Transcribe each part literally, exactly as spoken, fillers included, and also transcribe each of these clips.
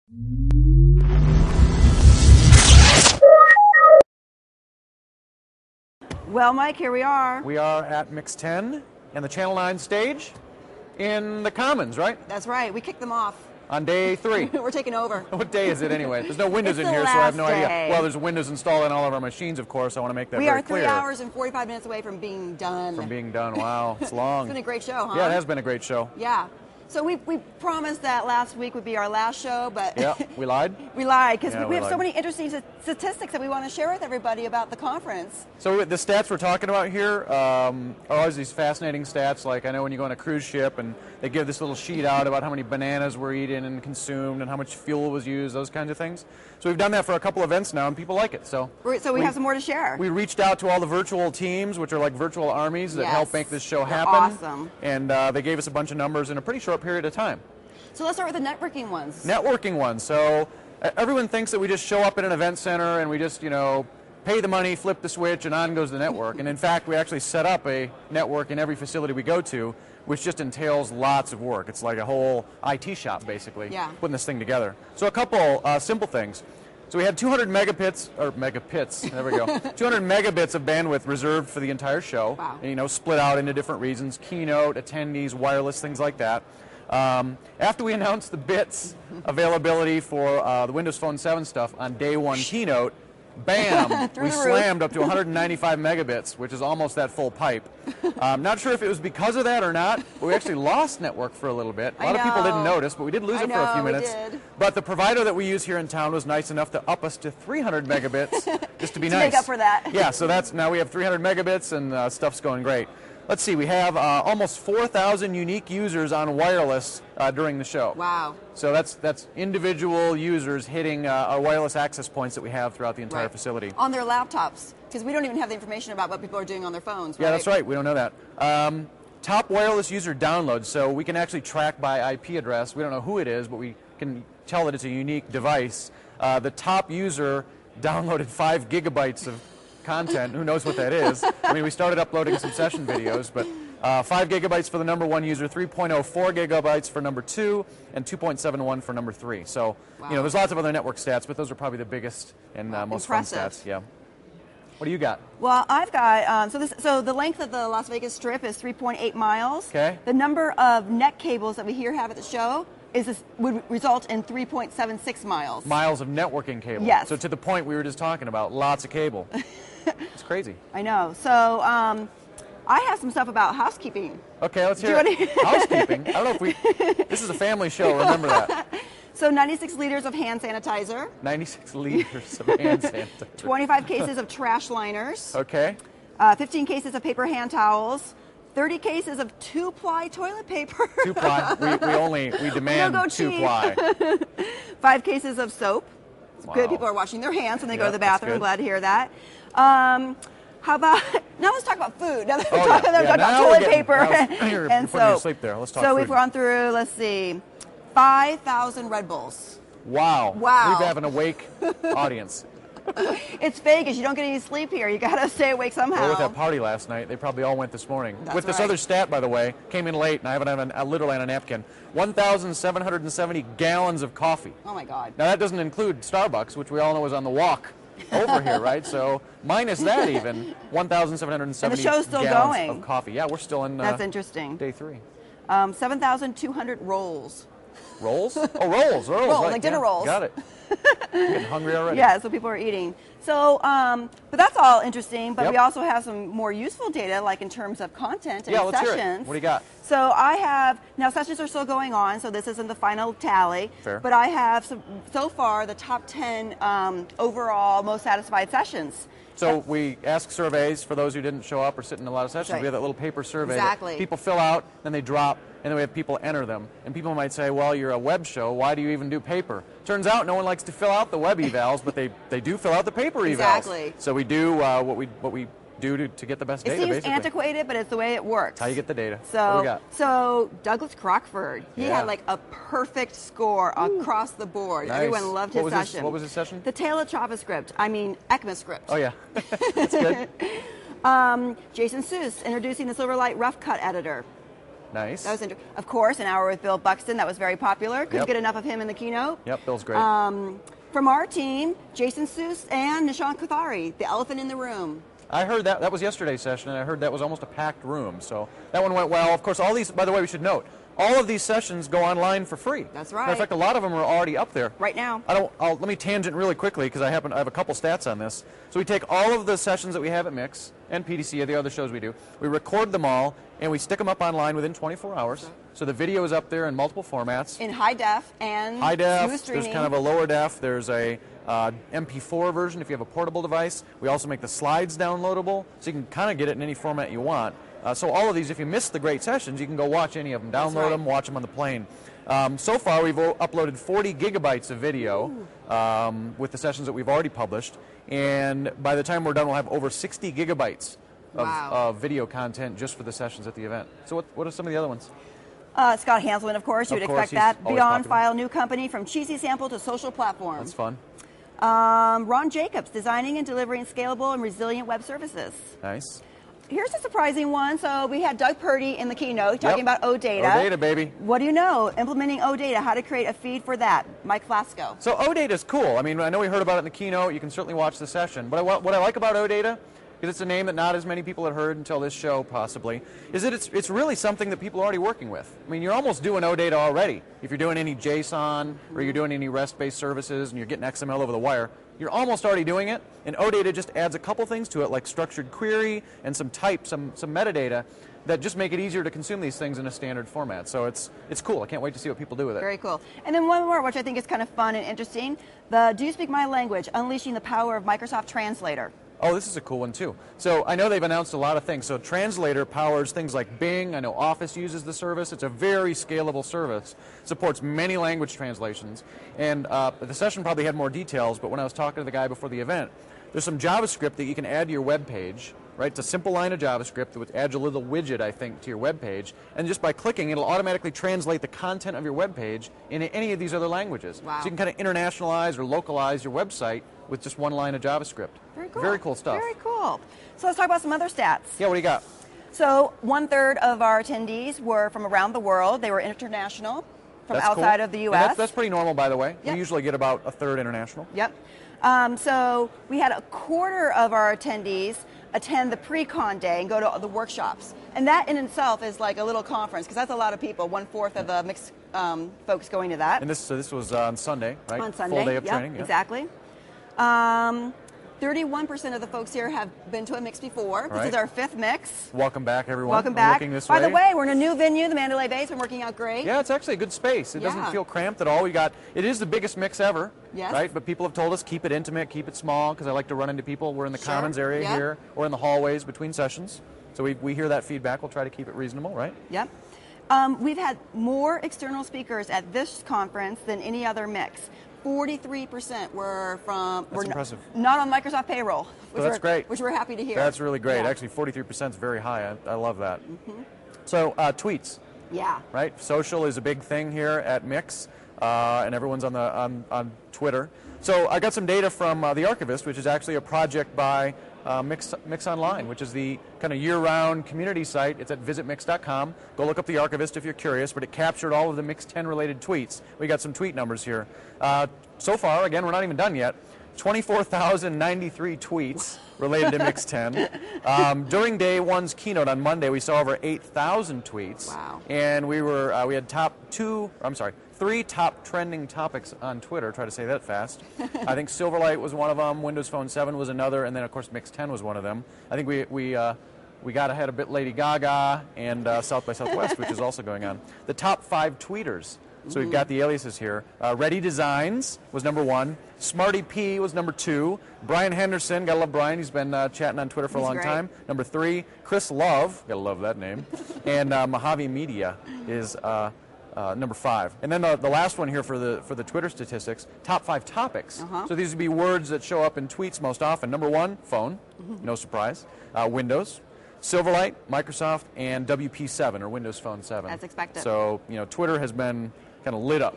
Well, Mike, here we are. We are at Mix ten and the Channel nine stage in the Commons, right? That's right. We kicked them off. On day three. We're taking over. What day is it anyway? There's no windows It's in the here, so I have no last idea. day. Well, there's windows installed in all of our machines, of course. I want to make that we very are three clear. hours and forty-five minutes away from being done. From being done. Wow, it's long. It's been a great show, huh? Yeah, it has been a great show. Yeah. So we, we promised that last week would be our last show, but Yeah, we lied. we lied because Yeah, we, we we have lied. so many interesting statistics that we want to share with everybody about the conference. So the stats we're talking about here um, are always these fascinating stats. Like I know when you go on a cruise ship and they give this little sheet out about how many bananas were eaten and consumed and how much fuel was used, those kinds of things. So we've done that for a couple events now, and people like it. So We're, so we, have some more to share. We reached out to all the virtual teams, which are like virtual armies that Yes. help make this show They're happen. awesome. And uh, they gave us a bunch of numbers in a pretty short period of time. So let's start with the networking ones. Networking ones. So uh, everyone thinks that we just show up at an event center and we just, you know, pay the money, flip the switch, and on goes the network. And in fact, we actually set up a network in every facility we go to, which just entails lots of work. It's like a whole I T shop, basically, Yeah. putting this thing together. So a couple uh, simple things. So we had two hundred megabits, or megabits, there we go, two hundred megabits of bandwidth reserved for the entire show. Wow. And, you know, split out into different reasons, keynote, attendees, wireless, things like that. Um, after we announced the bits availability for uh, the Windows Phone seven stuff on day one keynote, bam, Through we the roof. slammed up to one hundred ninety-five megabits, which is almost that full pipe. Um, not sure if it was because of that or not, but we actually lost network for a little bit. A I lot of people didn't know. notice, but we did lose I it for a few know, we minutes. did. But the provider that we use here in town was nice enough to up us to three hundred megabits just to be To nice. make up for that. Yeah, so that's now we have three hundred megabits and uh, stuff's going great. Let's see, we have uh, almost four thousand unique users on wireless uh, during the show. Wow. So that's that's individual users hitting uh, our wireless access points that we have throughout the entire Right. facility. On their laptops, because we don't even have the information about what people are doing on their phones, right? Yeah, that's right. We don't know that. Um, top wireless user downloads. So we can actually track by I P address. We don't know who it is, but we can tell that it's a unique device. Uh, the top user downloaded five gigabytes of content. Who knows what that is? I mean, we started uploading some session videos, but uh, five gigabytes for the number one user, three point oh four gigabytes for number two, and two point seven one for number three. So, Wow. you know, there's lots of other network stats, but those are probably the biggest and uh, most Impressive. fun stats. Yeah. What do you got? Well, I've got, um, so this, so the length of the Las Vegas Strip is three point eight miles. Okay. The number of net cables that we here have at the show is this, would result in three point seven six miles. Miles of networking cable. Yes. So to the point we were just talking about, lots of cable. It's crazy. I know. So um, I have some stuff about housekeeping. Okay, let's Do hear you it. Housekeeping. I don't know if we. This is a family show. Remember that. So ninety-six liters of hand sanitizer, ninety-six liters of hand sanitizer. twenty-five cases of trash liners, Okay. uh, fifteen cases of paper hand towels, thirty cases of two-ply toilet paper, Two ply. We, we only we demand go two cheap. ply. five cases of soap. It's Wow. good. People are washing their hands when they go Yeah, to the that's bathroom. I'm good. glad to hear that. Um, how about now? Let's talk about food. Now that we're Oh, talking, yeah. now we're Yeah, talking about now we're toilet getting- paper now it's- you're- and you're putting me to soap. sleep there. Let's talk so food. we've gone through. Let's see, five thousand Red Bulls. Wow. Wow. We have an awake audience. It's Vegas. You don't get any sleep here. You got to stay awake somehow. Well, with that party last night, they probably all went this morning. That's with this right. other stat, by the way, came in late, and I haven't had a, a literally on a napkin. one thousand seven hundred seventy gallons of coffee. Oh my God. Now that doesn't include Starbucks, which we all know is on the walk over here, right? So minus that, even one thousand seven hundred seventy And the show's still gallons going. of coffee. Yeah, we're still in uh, That's interesting. day three. Um, seven thousand two hundred rolls. Rolls? Oh, rolls, rolls, Rolls, right, like dinner yeah, rolls. Got it. I'm getting hungry already. Yeah, so people are eating. So, um, but that's all interesting. But Yep. we also have some more useful data, like in terms of content and Yeah, let's hear sessions. it. What do you got? So I have now sessions are still going on, so this isn't the final tally. Fair. But I have some, so far the top ten um, overall most satisfied sessions. So we ask surveys for those who didn't show up or sit in a lot of sessions. Right. We have that little paper survey Exactly. that people fill out, then they drop, and then we have people enter them. And people might say, well, you're a web show. Why do you even do paper? Turns out no one likes to fill out the web evals, but they, they do fill out the paper evals. Exactly. So we do uh, what we what we do to, to get the best It data, seems basically. antiquated, but it's the way it works. That's how you get the data. So, What do we got? so Douglas Crockford, he Yeah. had like a perfect score across the board. Nice. Everyone loved What his was his- session. what was his session? The Tale of JavaScript. I mean, ECMAScript. Oh, yeah. That's good. Um, Jason Seuss introducing the Silverlight Rough Cut editor. Nice. That was inter- Of course, an hour with Bill Buxton. That was very popular. Couldn't Yep. get enough of him in the keynote. Yep, Bill's great. Um, from our team, Jason Seuss and Nishant Kothari, the elephant in the room. I heard that. That was yesterday's session, and I heard that was almost a packed room. So that one went well. Of course, all these, by the way, we should note, all of these sessions go online for free. That's right. Matter of fact, a lot of them are already up there. Right now. I don't. I'll, let me tangent really quickly because I happen I have a couple stats on this. So we take all of the sessions that we have at Mix and P D C, the other shows we do. We record them all and we stick them up online within twenty-four hours. So the video is up there in multiple formats. In high def and High def. smooth streaming. There's kind of a lower def. There's a uh, M P four version if you have a portable device. We also make the slides downloadable, so you can kind of get it in any format you want. Uh, so all of these, if you miss the great sessions, you can go watch any of them, download right. them, watch them on the plane. Um, so far, we've o- uploaded forty gigabytes of video um, with the sessions that we've already published, and by the time we're done, we'll have over sixty gigabytes of, Wow. of video content just for the sessions at the event. So what, what are some of the other ones? Uh, Scott Hanselman, of course, you'd Of course, expect he's that. always Beyond popular. File, new company from cheesy sample to social platform. That's fun. Um, Ron Jacobs, designing and delivering scalable and resilient web services. Nice. Here's a surprising one. So we had Doug Purdy in the keynote talking Yep. about OData. OData, baby. What do you know? Implementing OData, how to create a feed for that. Mike Flasco. So OData is cool. I mean, I know we heard about it in the keynote. You can certainly watch the session. But I, what I like about OData, because it's a name that not as many people had heard until this show, possibly, is that it's it's really something that people are already working with. I mean, you're almost doing OData already. If you're doing any JSON or you're doing any REST-based services and you're getting X M L over the wire, you're almost already doing it. And OData just adds a couple things to it, like structured query and some type, some some metadata, that just make it easier to consume these things in a standard format. So it's it's cool. I can't wait to see what people do with it. Very cool. And then one more, which I think is kind of fun and interesting. The Do You Speak My Language? Unleashing the Power of Microsoft Translator. Oh, this is a cool one too. So I know they've announced a lot of things. So Translator powers things like Bing. I know Office uses the service. It's a very scalable service. Supports many language translations. And uh, the session probably had more details, but when I was talking to the guy before the event, there's some JavaScript that you can add to your web page. Right? It's a simple line of JavaScript that would add a little widget, I think, to your web page. And just by clicking, it'll automatically translate the content of your web page into any of these other languages. Wow. So you can kind of internationalize or localize your website with just one line of JavaScript. Very cool. Very cool stuff. Very cool. So let's talk about some other stats. Yeah, what do you got? So one third of our attendees were from around the world. They were international, from That's outside cool. of the And U S. That's, that's pretty normal, by the way. Yep. We usually get about a third international. Yep. Um, so we had a quarter of our attendees attend the pre-con day and go to the workshops. And that in itself is like a little conference, because that's a lot of people, one-fourth of the mixed um, folks going to that. And this so this was uh, on Sunday, right? On Sunday, Full day of yep, training. Yeah. Exactly. Um, thirty-one percent of the folks here have been to a mix before. This Right. is our fifth mix. Welcome back, everyone. Welcome I'm back. Looking this By way. the way, we're in a new venue, the Mandalay Bay. It's been working out great. Yeah, it's actually a good space. It Yeah. doesn't feel cramped at all. We got it is the biggest mix ever, Yes. right? But people have told us keep it intimate, keep it small, because I like to run into people. We're in the Sure. commons area Yeah. here, or in the hallways between sessions. So we we hear that feedback. We'll try to keep it reasonable, right? Yep. Um, we've had more external speakers at this conference than any other mix. forty-three percent were from That's were n- impressive. not on Microsoft payroll. Which that's we're, great. Which we're happy to hear. That's really great. Yeah. Actually, forty-three percent is very high. I, I love that. Mm-hmm. So uh, tweets. Yeah. Right? Social is a big thing here at Mix, uh, and everyone's on the on, on Twitter. So I got some data from uh, The Archivist, which is actually a project by uh, Mix, Mix Online, which is the kind of year-round community site. It's at visit mix dot com. Go look up The Archivist if you're curious, but it captured all of the Mix ten related tweets. We got some tweet numbers here. Uh, so far, again, we're not even done yet, twenty-four thousand ninety-three tweets related to Mix ten. Um, during day one's keynote on Monday, we saw over eight thousand tweets. Wow. And we were uh, we had top two, I'm sorry, three top trending topics on Twitter. Try to say that fast. I think Silverlight was one of them, Windows Phone seven was another, and then of course Mix ten was one of them. I think we we uh, we got ahead a bit Lady Gaga and uh, South by Southwest, which is also going on. The top five tweeters. So we've got the aliases here. Uh, Ready Designs was number one. Smarty P was number two. Brian Henderson, gotta love Brian. He's been uh, chatting on Twitter for He's a long great. time. Number three. Chris Love, gotta love that name. And uh, Mojave Media is uh, uh, number five. And then the, the last one here for the for the Twitter statistics, top five topics. Uh-huh. So these would be words that show up in tweets most often. Number one, phone, no surprise. Uh, Windows, Silverlight, Microsoft, and W P seven or Windows Phone seven. As expected. So, you know, Twitter has been kind of lit up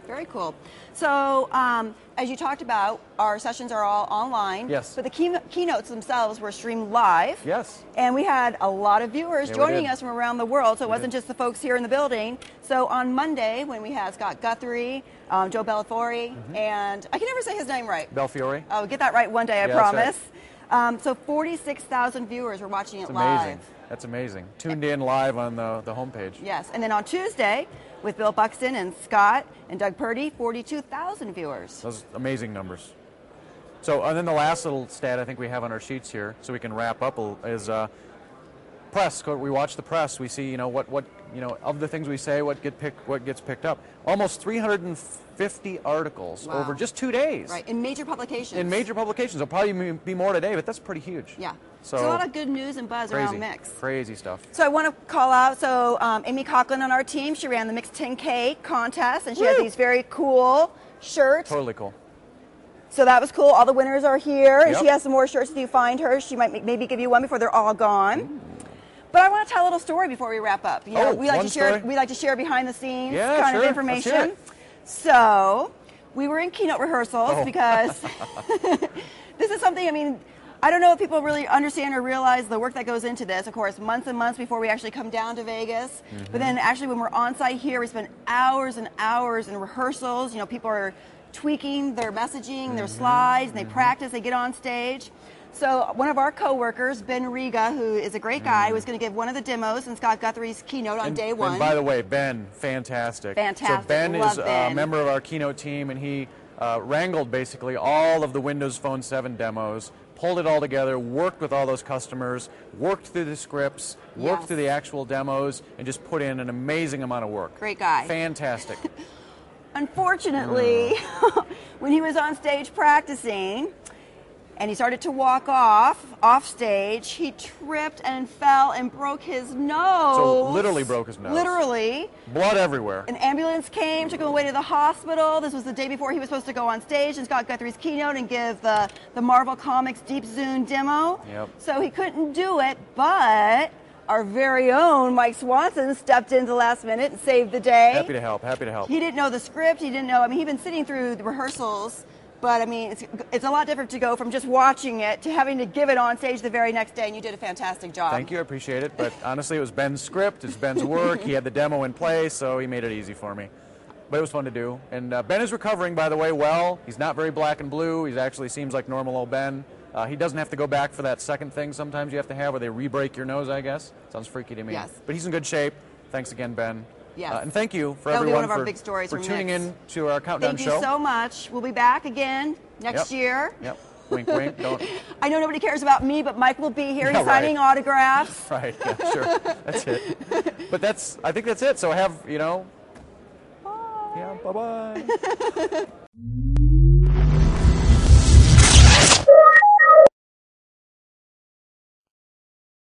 Very cool. So, um, as you talked about, our sessions are all online. Yes. But the key- keynotes themselves were streamed live. Yes. And we had a lot of viewers Yeah, we joining did. us from around the world, so it We wasn't did. just the folks here in the building. So on Monday, when we had Scott Guthrie, um, Joe Bellafiore, Mm-hmm. and I can never say his name right. Belfiore. I'll get that right one day, I Yeah, that's promise. Um, so forty-six thousand viewers were watching it It's live. amazing. That's amazing. Tuned in live on the, the homepage. Yes, and then on Tuesday, with Bill Buxton and Scott and Doug Purdy, forty-two thousand viewers. Those amazing numbers. So, and then the last little stat I think we have on our sheets here, so we can wrap up, a- is uh, press. We watch the press. We see, you know, what, what, you know, of the things we say, what get picked, what gets picked up. Almost three hundred fifty articles Wow. over just two days. Right, in major publications. In major publications. There'll probably be more today, but that's pretty huge. Yeah. So There's a lot of good news and buzz crazy, around Mix. crazy stuff. So I want to call out, so um, Amy Coughlin on our team, she ran the Mix ten K contest, and she has Woo! these very cool shirts. Totally cool. So that was cool. All the winners are here, and Yep. she has some more shirts. If you find her, she might m- maybe give you one before they're all gone. But I want to tell a little story before we wrap up. You know, Oh, we like one to share. story? We like to share behind the scenes Yeah, kind sure. of Let's hear information. it. So we were in keynote rehearsals Oh. because this is something. I mean, I don't know if people really understand or realize the work that goes into this. Of course, months and months before we actually come down to Vegas. Mm-hmm. But then actually when we're on site here, we spend hours and hours in rehearsals. You know, people are tweaking their messaging, their Mm-hmm. slides, and they practice, they get on stage. So one of our coworkers, Ben Riga, who is a great guy, was going to give one of the demos in Scott Guthrie's keynote on Mm. And- day one. And by the way, Ben, fantastic. Fantastic. So Ben Love is a Ben. member of our keynote team, and he uh, wrangled basically all of the Windows Phone seven demos, pulled it all together, worked with all those customers, worked through the scripts, worked Yes. through the actual demos, and just put in an amazing amount of work. Great guy. Fantastic. Unfortunately, when he was on stage practicing and he started to walk off, off stage, he tripped and fell and broke his nose. So literally broke his nose. Literally. Blood everywhere. An ambulance came, took him away to the hospital. This was the day before he was supposed to go on stage in Scott Guthrie's keynote and give the, the Marvel Comics Deep Zoom demo. Yep. So he couldn't do it, but our very own Mike Swanson stepped in the last minute and saved the day. Happy to help. Happy to help. He didn't know the script. He didn't know. I mean, he'd been sitting through the rehearsals, but I mean, it's, it's a lot different to go from just watching it to having to give it on stage the very next day, and you did a fantastic job. Thank you, I appreciate it. But honestly, it was Ben's script, it's Ben's work. He had the demo in place, so he made it easy for me. But it was fun to do. And uh, Ben is recovering, by the way, well. He's not very black and blue. He actually seems like normal old Ben. Uh, he doesn't have to go back for that second thing sometimes you have to have where they re-break your nose, I guess. Sounds freaky to me. Yes. But he's in good shape. Thanks again, Ben. Yes. Uh, and thank you for That'll be everyone one of our for, big stories for from tuning Mix. in to our countdown Thank show. you so much. We'll be back again next Yep. year. Yep. Wink, wink. Don't. I know nobody cares about me, but Mike will be here. Yeah, He's signing right. autographs. Right. Yeah. Sure. That's it. But that's. I think that's it. So have you know. Bye. Yeah. Bye bye.